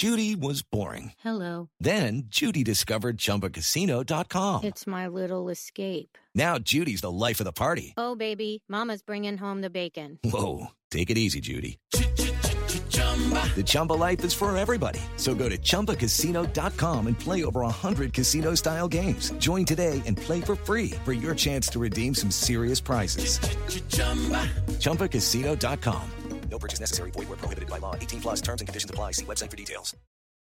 Judy was boring. Hello. Then Judy discovered ChumbaCasino.com. It's my little escape. Now Judy's the life of the party. Oh, baby, mama's bringing home the bacon. Whoa, take it easy, Judy. The Chumba life is for everybody. So go to ChumbaCasino.com and play over 100 casino-style games. Join today and play for free for your chance to redeem some serious prizes. ChumbaCasino.com. No purchase necessary. Void where prohibited by law. 18 plus terms and conditions apply. See website for details.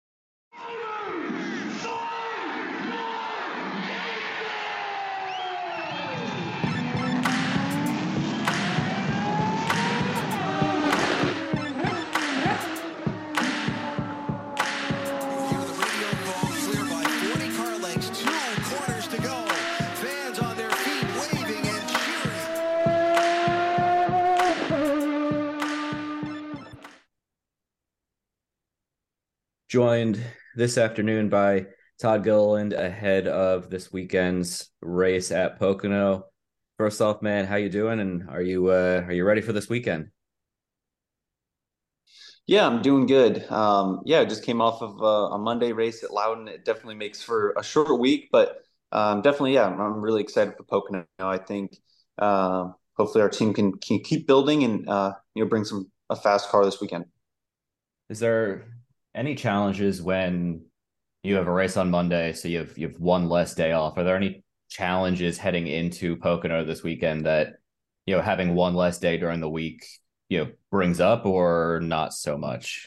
Joined this afternoon by Todd Gilliland ahead of this weekend's race at Pocono. First off, man, how you doing? And are you ready for this weekend? Yeah, I'm doing good. I just came off of a Monday race at Loudon. It definitely makes for a short week, but definitely, I'm really excited for Pocono. I think hopefully our team can keep building and bring a fast car this weekend. Is there any challenges when you have a race on Monday, so you have one less day off? Are there any challenges heading into Pocono this weekend that, having one less day during the week, brings up, or not so much?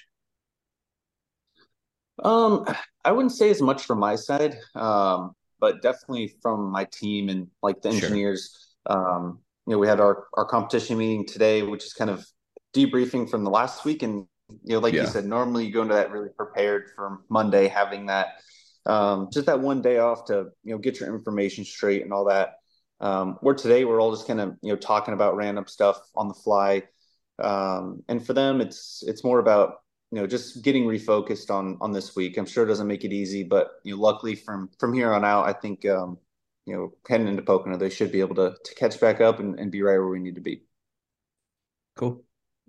I wouldn't say as much from my side, but definitely from my team and like the engineers. Sure. We had our competition meeting today, which is kind of debriefing from the last week. And you said, normally you go into that really prepared for Monday, having that just that one day off to get your information straight and all that. Where today we're all just kind of talking about random stuff on the fly, and for them it's more about just getting refocused on this week. I'm sure it doesn't make it easy, but luckily from here on out, I think heading into Pocono, they should be able to catch back up and be right where we need to be. Cool.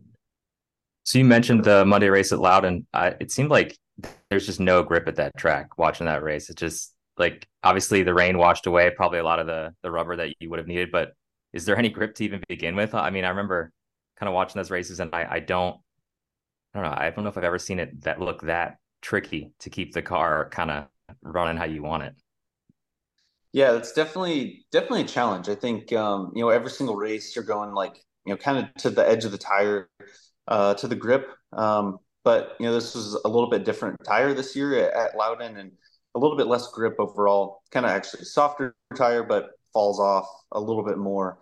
So you mentioned the Monday race at Loudon. It seemed like there's just no grip at that track watching that race. It's just like, obviously the rain washed away probably a lot of the rubber that you would have needed, but is there any grip to even begin with? I mean, I remember kind of watching those races, and I don't know. I don't know if I've ever seen it that look that tricky to keep the car kind of running how you want it. Yeah, it's definitely a challenge. I think, every single race you're going kind of to the edge of the tire, to the grip. But this was a little bit different tire this year at Loudon, and a little bit less grip overall, kind of actually softer tire, but falls off a little bit more.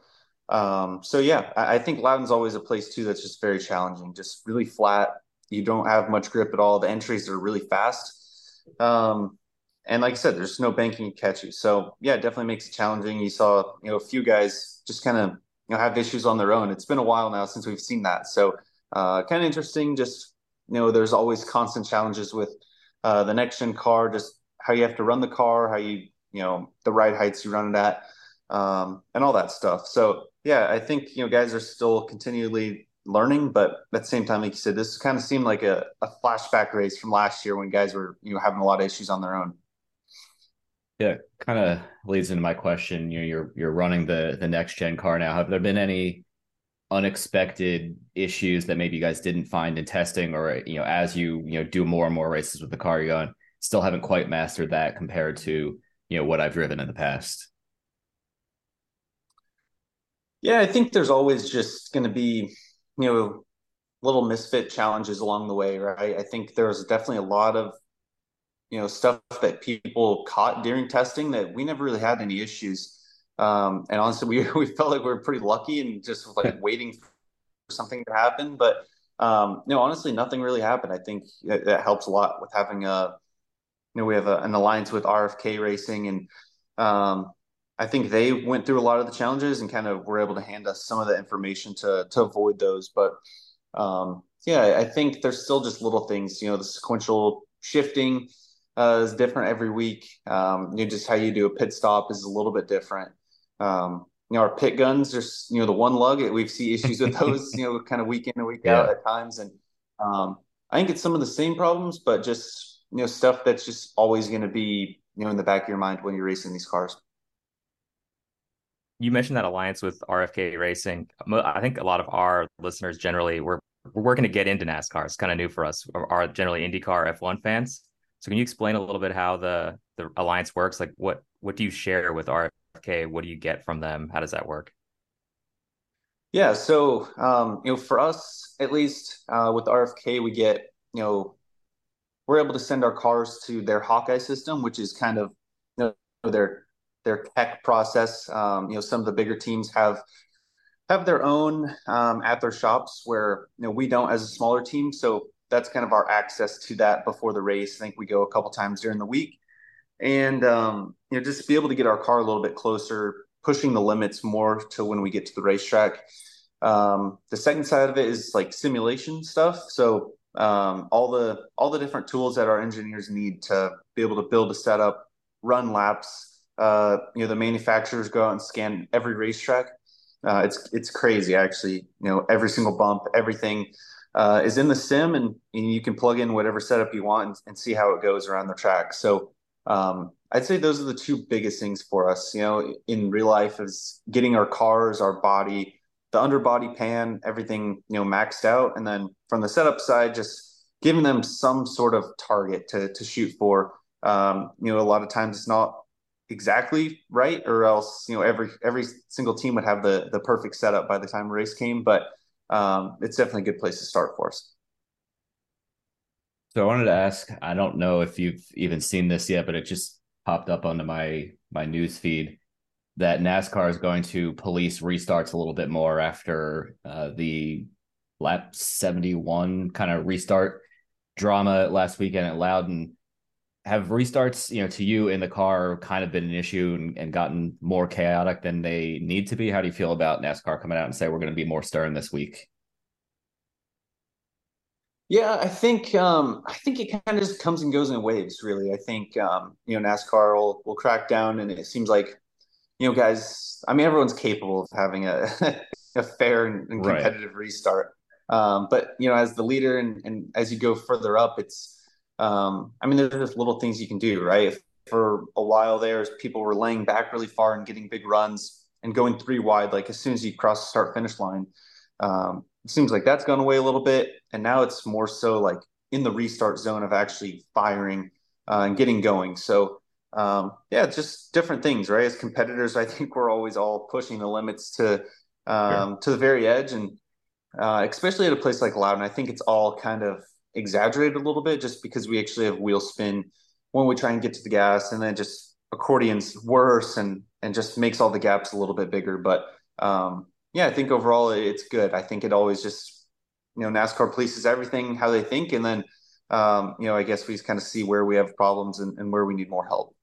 I think Loudon's always a place too that's just very challenging, just really flat. You don't have much grip at all. The entries are really fast. And like I said, there's no banking to catch you. So yeah, it definitely makes it challenging. You saw, a few guys just kind of, have issues on their own. It's been a while now since we've seen that. So kind of interesting. Just, there's always constant challenges with the next gen car, just how you have to run the car, how you, the ride heights you run it at, and all that stuff. So yeah, I think, guys are still continually learning, but at the same time, like you said, this kind of seemed like a flashback race from last year when guys were, having a lot of issues on their own. Yeah, kind of leads into my question. You're running the next gen car now. Have there been any unexpected issues that maybe you guys didn't find in testing, or as you do more and more races with the car you're going, still haven't quite mastered that compared to what I've driven in the past? Yeah, I think there's always just going to be little misfit challenges along the way, right? I think there's definitely a lot of stuff that people caught during testing that we never really had any issues. And honestly, we felt like we were pretty lucky and just waiting for something to happen. But honestly, nothing really happened. I think that helps a lot with having we have an alliance with RFK Racing, and I think they went through a lot of the challenges and kind of were able to hand us some of the information to avoid those. But I think there's still just little things. The sequential shifting is different every week. Just how you do a pit stop is a little bit different. Our pit guns, there's the one lug. We see issues with those, kind of week in and week out at times. And I think it's some of the same problems, but just, stuff that's just always going to be, in the back of your mind when you're racing these cars. You mentioned that alliance with RFK Racing. I think a lot of our listeners generally we're working to get into NASCAR. It's kind of new for us. Are generally IndyCar F1 fans. So can you explain a little bit how the alliance works? Like what do you share with RFK? What do you get from them? How does that work? Yeah, so for us at least, with RFK, we get, we're able to send our cars to their Hawkeye system, which is kind of, their tech process. Some of the bigger teams have their own at their shops where we don't as a smaller team. So that's kind of our access to that before the race. I think we go a couple times during the week, and just be able to get our car a little bit closer, pushing the limits more to when we get to the racetrack. The second side of it is like simulation stuff. So all the different tools that our engineers need to be able to build a setup, run laps. The manufacturers go out and scan every racetrack. It's crazy, actually. Every single bump, everything is in the sim, and you can plug in whatever setup you want and see how it goes around the track. So I'd say those are the two biggest things for us. In real life, is getting our cars, our body, the underbody pan, everything maxed out, and then from the setup side, just giving them some sort of target to shoot for. A lot of times it's not exactly right, or else every single team would have the perfect setup by the time the race came, but it's definitely a good place to start for us. So I wanted to ask, I don't know if you've even seen this yet, but it just popped up onto my news feed that NASCAR is going to police restarts a little bit more after the lap 71 kind of restart drama last weekend at Loudon. Have restarts, to you in the car kind of been an issue and gotten more chaotic than they need to be? How do you feel about NASCAR coming out and say we're going to be more stern this week? Yeah, I think it kind of just comes and goes in waves, really. I think NASCAR will crack down, and it seems like guys. I mean, everyone's capable of having a a fair and competitive restart. But as the leader and as you go further up, it's there's just little things you can do, right? For a while there, people were laying back really far and getting big runs and going three wide, like as soon as you cross the start finish line. It seems like that's gone away a little bit, and now it's more so like in the restart zone of actually firing and getting going. So just different things, right? As competitors, I think we're always all pushing the limits to the very edge, and especially at a place like Loudon, I think it's all kind of exaggerated a little bit just because we actually have wheel spin when we try and get to the gas, and then just accordion's worse and just makes all the gaps a little bit bigger. But I think overall it's good. I think it always just, NASCAR polices everything how they think, and then I guess we just kind of see where we have problems and where we need more help.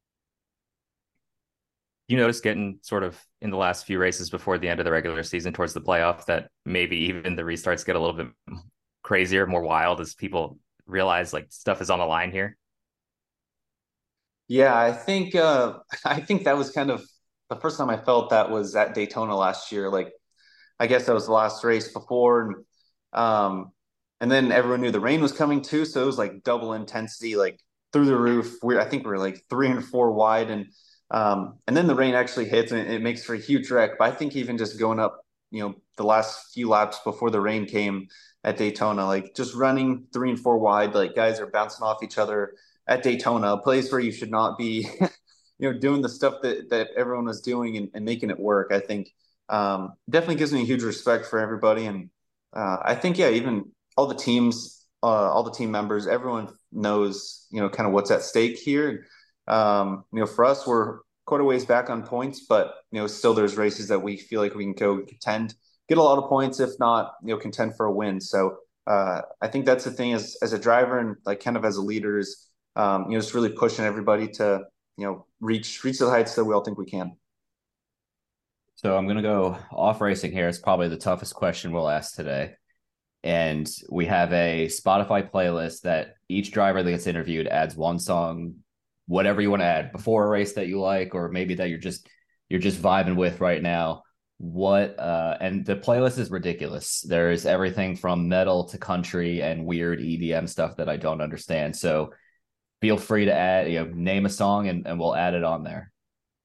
You notice getting sort of in the last few races before the end of the regular season towards the playoff that maybe even the restarts get a little bit crazier, more wild as people realize like stuff is on the line here? Yeah, I think that was kind of the first time I felt that was at Daytona last year. Like, I guess that was the last race before, and then everyone knew the rain was coming too, so it was like double intensity, like through the roof. I think we were like 304 wide, and then the rain actually hits and it makes for a huge wreck. But I think even just going up, the last few laps before the rain came at Daytona, like just running 3 and 4 wide, like guys are bouncing off each other at Daytona, a place where you should not be, doing the stuff that everyone was doing and making it work. I think definitely gives me a huge respect for everybody. And I think, even all the teams, all the team members, everyone knows, kind of what's at stake here. For us, we're quite a ways back on points, but, still there's races that we feel like we can go contend, get a lot of points, if not, contend for a win. So I think that's the thing as a driver and like kind of as a leader is, just really pushing everybody to, reach the heights that we all think we can. So I'm going to go off racing here. It's probably the toughest question we'll ask today. And we have a Spotify playlist that each driver that gets interviewed adds one song, whatever you want to add before a race that you like, or maybe that you're just vibing with right now. what and the playlist is ridiculous. There's everything from metal to country and weird EDM stuff that I don't understand. So feel free to add, name a song and we'll add it on there.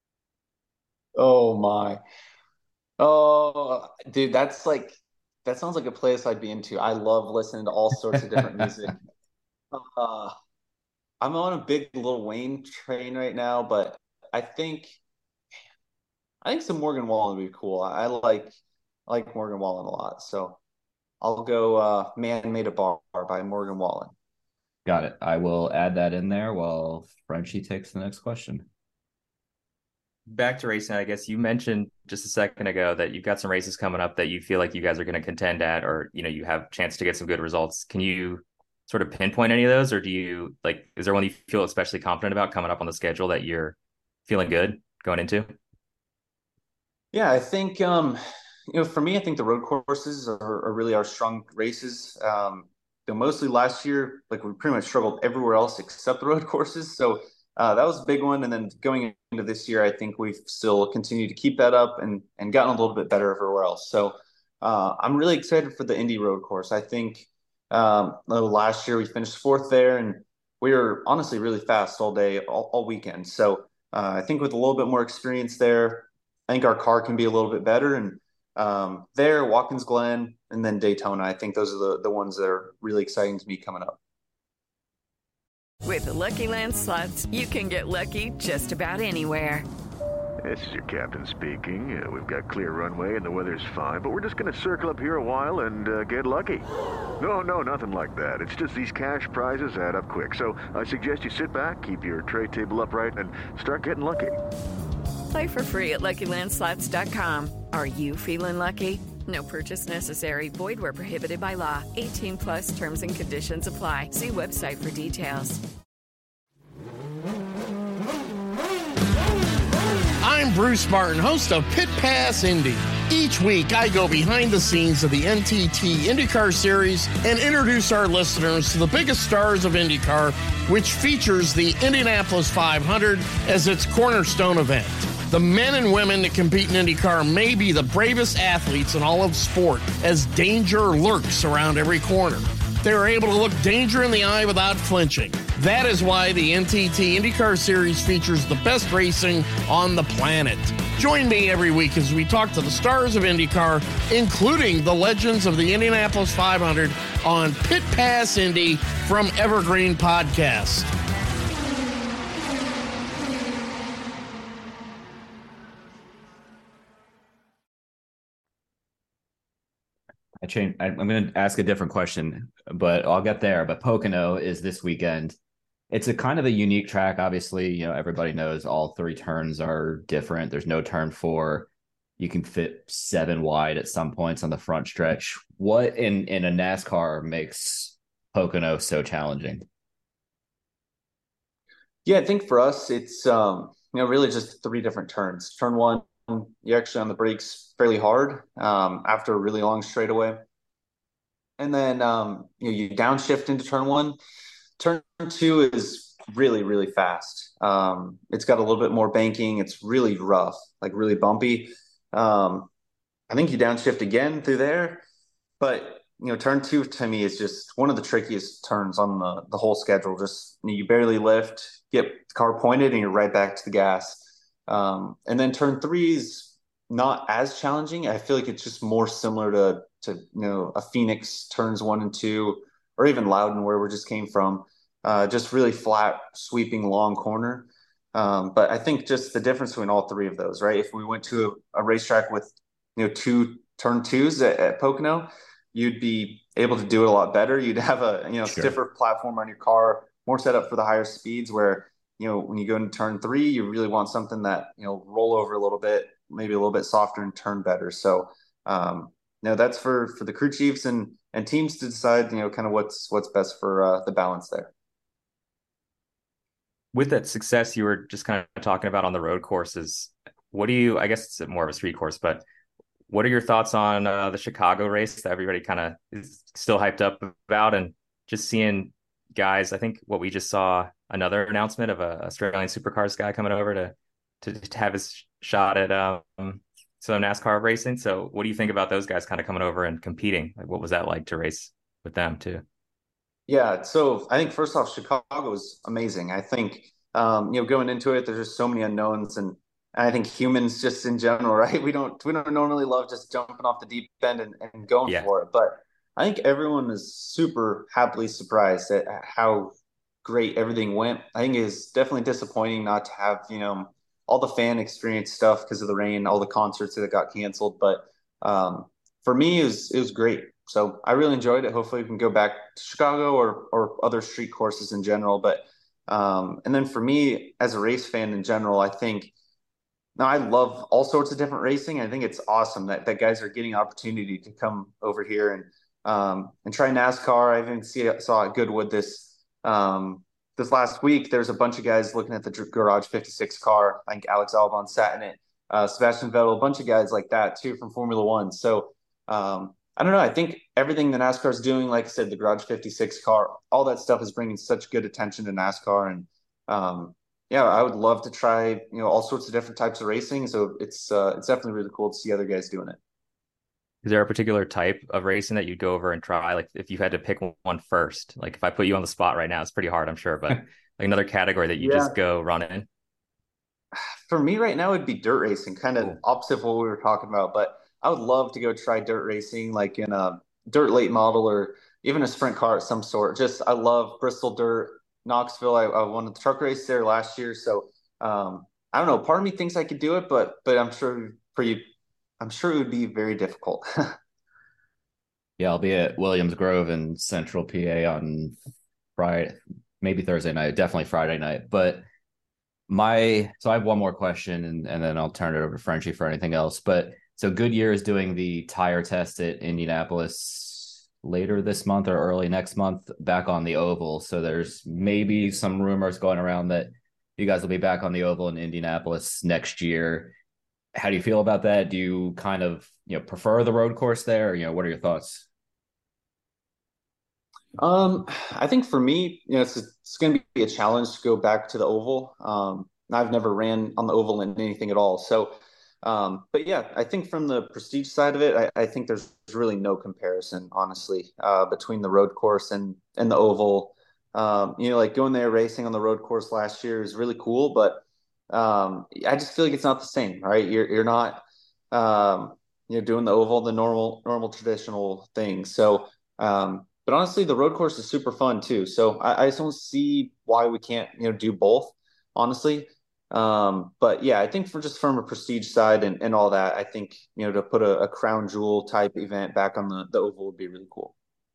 Oh my. Oh, dude, that sounds like a place I'd be into. I love listening to all sorts of different music. Uh, I'm on a big Lil Wayne train right now, but I think I think some Morgan Wallen would be cool. I like Morgan Wallen a lot, so I'll go "Man Made a Bar" by Morgan Wallen. Got it. I will add that in there while Frenchie takes the next question. Back to racing, I guess you mentioned just a second ago that you've got some races coming up that you feel like you guys are going to contend at, or you have a chance to get some good results. Can you sort of pinpoint any of those, or is there one you feel especially confident about coming up on the schedule that you're feeling good going into? Yeah, I think for me, I think the road courses are really our strong races. Mostly last year, like we pretty much struggled everywhere else except the road courses. So that was a big one. And then going into this year, I think we've still continued to keep that up and gotten a little bit better everywhere else. So I'm really excited for the Indy road course. I think last year we finished fourth there, and we were honestly really fast all day, all weekend. So I think with a little bit more experience there, I think our car can be a little bit better. And there, Watkins Glen, and then Daytona. I think those are the ones that are really exciting to me coming up. With the Lucky Land Slots, you can get lucky just about anywhere. This is your captain speaking. We've got clear runway and the weather's fine, but we're just going to circle up here a while and get lucky. No, nothing like that. It's just these cash prizes add up quick. So I suggest you sit back, keep your tray table upright, and start getting lucky. Play for free at LuckyLandSlots.com. Are you feeling lucky? No purchase necessary. Void where prohibited by law. 18 plus terms and conditions apply. See website for details. I'm Bruce Martin, host of Pit Pass Indy. Each week, I go behind the scenes of the NTT IndyCar Series and introduce our listeners to the biggest stars of IndyCar, which features the Indianapolis 500 as its cornerstone event. The men and women that compete in IndyCar may be the bravest athletes in all of sport, as danger lurks around every corner. They are able to look danger in the eye without flinching. That is why the NTT IndyCar Series features the best racing on the planet. Join me every week as we talk to the stars of IndyCar, including the legends of the Indianapolis 500 on Pit Pass Indy from Evergreen Podcast. I'm going to ask a different question, but I'll get there. But Pocono is this weekend. It's a kind of a unique track. Obviously, everybody knows all three turns are different. There's no turn four. You can fit 7 wide at some points on the front stretch. What in a NASCAR makes Pocono so challenging? Yeah, I think for us, it's really just 3 different turns. Turn one, you're actually on the brakes fairly hard after a really long straightaway. And then you downshift into turn one. Turn two is really, really fast. It's got a little bit more banking. It's really rough, like really bumpy. I think you downshift again through there. But, turn two to me is just one of the trickiest turns on the whole schedule. Just you barely lift, get the car pointed, and you're right back to the gas. And then turn three is not as challenging. I feel like it's just more similar to a Phoenix turns 1 and 2, or even Loudon where we just came from. Just really flat, sweeping, long corner. But I think just the difference between all 3 of those, right? If we went to a racetrack with 2 turn 2s at Pocono, you'd be able to do it a lot better. You'd have a Sure. stiffer platform on your car, more set up for the higher speeds. Where when you go into turn 3, you really want something that roll over a little bit, maybe a little bit softer and turn better. So that's for the crew chiefs and teams to decide kind of what's best for the balance there. With that success you were just kind of talking about on the road courses, I guess it's more of a street course, but what are your thoughts on the Chicago race that everybody kind of is still hyped up about, and just seeing guys? I think what we just saw another announcement of a Australian Supercars guy coming over to have his shot at so NASCAR racing. So what do you think about those guys kind of coming over and competing? Like, what was that like to race with them too? Yeah, so I think first off, Chicago was amazing. I think going into it, there's just so many unknowns, and I think humans just in general, right? We don't normally love just jumping off the deep end and going Yeah. for it, but I think everyone is super happily surprised at how great everything went. I think it's definitely disappointing not to have all the fan experience stuff because of the rain, all the concerts that got canceled, but um, for me, it was great. So I really enjoyed it. Hopefully, we can go back to Chicago or other street courses in general. But and then for me, as a race fan in general, I think now I love all sorts of different racing. I think it's awesome that guys are getting opportunity to come over here and try NASCAR. I even saw at Goodwood this last week. There's a bunch of guys looking at the Garage 56 car. I think Alex Albon sat in it. Sebastian Vettel, a bunch of guys like that too from Formula One. So I don't know. I think everything that NASCAR is doing, like I said, the Garage 56 car, all that stuff is bringing such good attention to NASCAR. And yeah, I would love to try, all sorts of different types of racing. So it's definitely really cool to see other guys doing it. Is there a particular type of racing that you'd go over and try? Like if you had to pick one first, like if I put you on the spot right now, it's pretty hard, I'm sure, but like another category that you Yeah. just go run in. For me right now, it'd be dirt racing, kind of Cool. opposite of what we were talking about. But I would love to go try dirt racing, like in a dirt late model or even a sprint car of some sort. Just I love Bristol dirt, Knoxville. I won the truck race there last year, so I don't know. Part of me thinks I could do it, but I'm sure it would be very difficult. Yeah, I'll be at Williams Grove in Central PA on Friday, maybe Thursday night, definitely Friday night. But so I have one more question and then I'll turn it over to Frenchie for anything else. But so Goodyear is doing the tire test at Indianapolis later this month or early next month back on the oval. So there's maybe some rumors going around that you guys will be back on the oval in Indianapolis next year. How do you feel about that? Do you kind of, prefer the road course there? Or, what are your thoughts? I think for me, it's going to be a challenge to go back to the oval. I've never ran on the oval in anything at all. So, but yeah, I think from the prestige side of it, I think there's really no comparison, honestly, between the road course and the oval. Like going there racing on the road course last year is really cool, but I just feel like it's not the same, right? You're not doing the oval, the normal traditional thing. So. But honestly, the road course is super fun too. So I just don't see why we can't, do both, honestly. But yeah, I think from a prestige side and all that, I think, to put a crown jewel type event back on the oval would be really cool.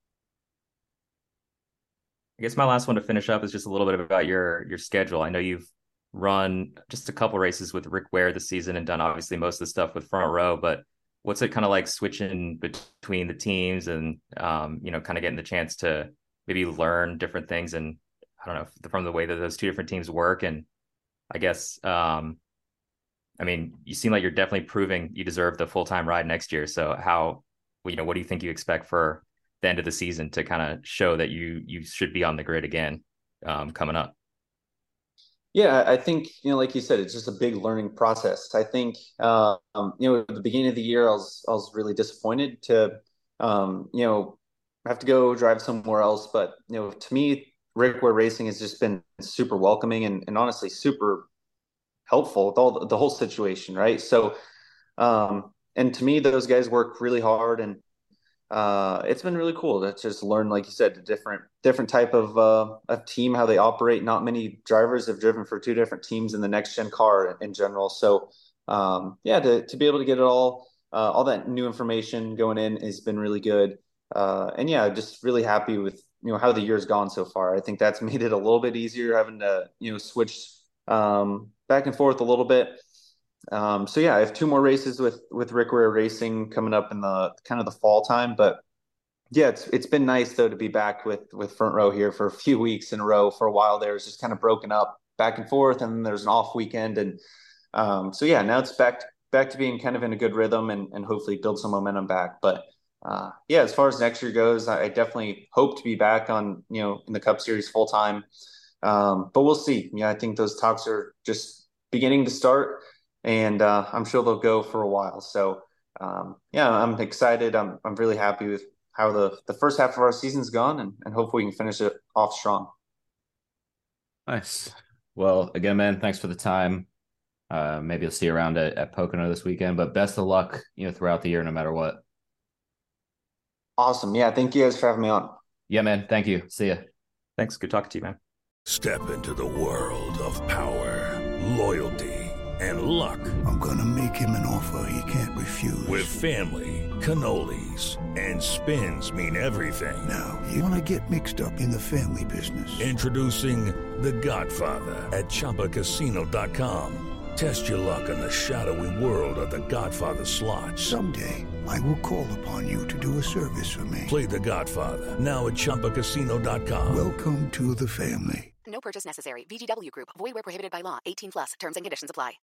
I guess my last one to finish up is just a little bit about your schedule. I know you've run just a couple races with Rick Ware this season and done obviously most of the stuff with Front Row, but what's it kind of like switching between the teams and kind of getting the chance to maybe learn different things and I don't know from the way that those two different teams work. And I guess I mean, you seem like you're definitely proving you deserve the full-time ride next year. So what do you think you expect for the end of the season to kind of show that you should be on the grid again coming up? Yeah, I think, like you said, it's just a big learning process. I think, at the beginning of the year, I was really disappointed to, have to go drive somewhere else. But, to me, Rick Ware Racing has just been super welcoming and honestly super helpful with all the whole situation, right? So, and to me, those guys work really hard and it's been really cool to just learn, like you said, a different type of team, how they operate. Not many drivers have driven for two different teams in the next gen car in general. So yeah, to be able to get it all that new information going in has been really good. And yeah, just really happy with how the year's gone so far. I think that's made it a little bit easier having to switch back and forth a little bit. So yeah, I have two more races with Rick Ware Racing coming up in the kind of the fall time. But yeah, it's been nice though to be back with Front Row here for a few weeks in a row. For a while there, it's just kind of broken up back and forth, and then there's an off weekend, and so yeah, now it's back to being kind of in a good rhythm and hopefully build some momentum back. But yeah, as far as next year goes, I definitely hope to be back on in the Cup Series full time. But we'll see. Yeah, I think those talks are just beginning to start. and I'm sure they'll go for a while. So yeah, I'm excited. I'm really happy with how the first half of our season's gone, and hopefully we can finish it off strong. Nice. Well, again, man, thanks for the time. Maybe I'll see you around at Pocono this weekend, but best of luck, throughout the year, no matter what. Awesome. Yeah. Thank you guys for having me on. Yeah, man. Thank you. See ya. Thanks. Good talking to you, man. Step into the world of power, loyalty, and luck. I'm going to make him an offer he can't refuse. With family, cannolis, and spins mean everything. Now, you want to get mixed up in the family business. Introducing The Godfather at ChumbaCasino.com. Test your luck in the shadowy world of The Godfather slot. Someday, I will call upon you to do a service for me. Play The Godfather now at ChumbaCasino.com. Welcome to the family. No purchase necessary. VGW Group. Void where prohibited by law. 18+. Terms and conditions apply.